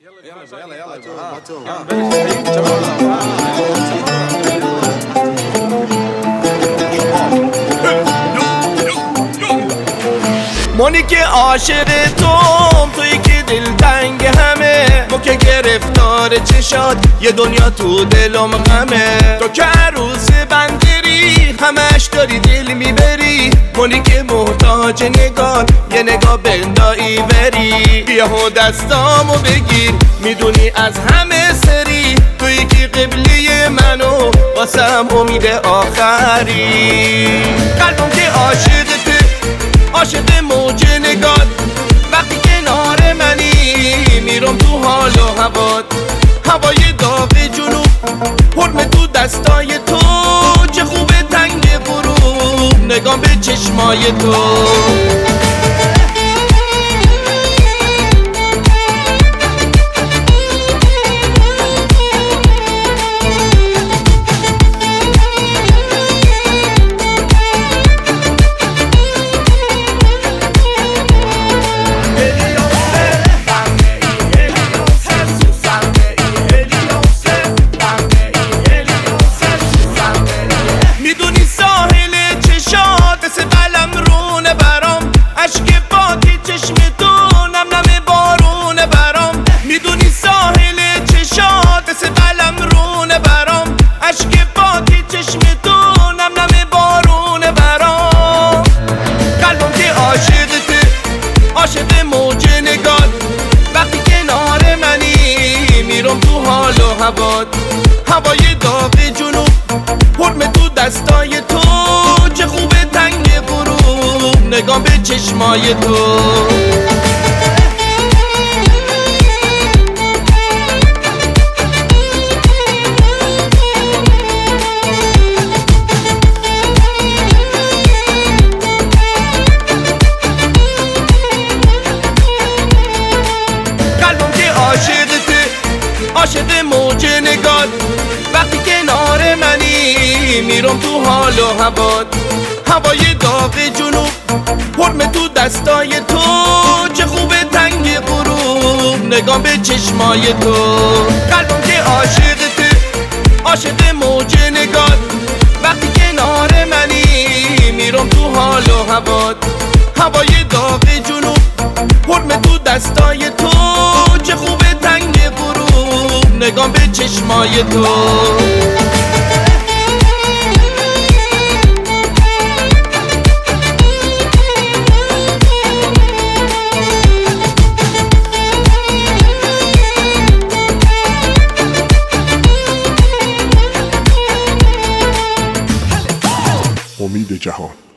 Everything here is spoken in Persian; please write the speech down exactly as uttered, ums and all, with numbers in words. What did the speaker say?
يلا يلا يلا مونی که عاشق توم، تویی که دلتنگ همه، ما که گرفتار چشات، یه دنیا تو دلم غمه. تو که عروس بندری، همش داری دل میبری، مونی که محتاج نگاه، یه نگاه بندایی بری. بیا و دستامو بگیر، میدونی از همه سری، تویی که قبلی منو، واسم امید آخری. قلبم که عاشقته، عاشق موج نگات، وقتی کنار منی میرم تو حال و هوات. هوای داغ جنوب، حرم تو دستای تو، چه خوبه تنگ غروب، نگام به چشمای تو. عاشق موج نگات، وقتی کنار منی میرم تو حال و هوات. هوای داغ جنوب، حرم تو دستای تو، چه خوبه تنگ غروب، نگام به چشمای تو. عاشق موج نگات، وقتی کنار منی میرم تو حال و هوات. هوای داغ جنوب، حرم تو دستای تو، چه خوبه تنگ غروب، نگام به چشمای تو. قلبم که عاشقته، عاشق موج نگات، وقتی کنار منی میرم تو حال و هوات. هوای داغ جنوب، حرم تو دستای تو، چه خوبه تنگ غروب، نگام به چشمای تو. امید جهان.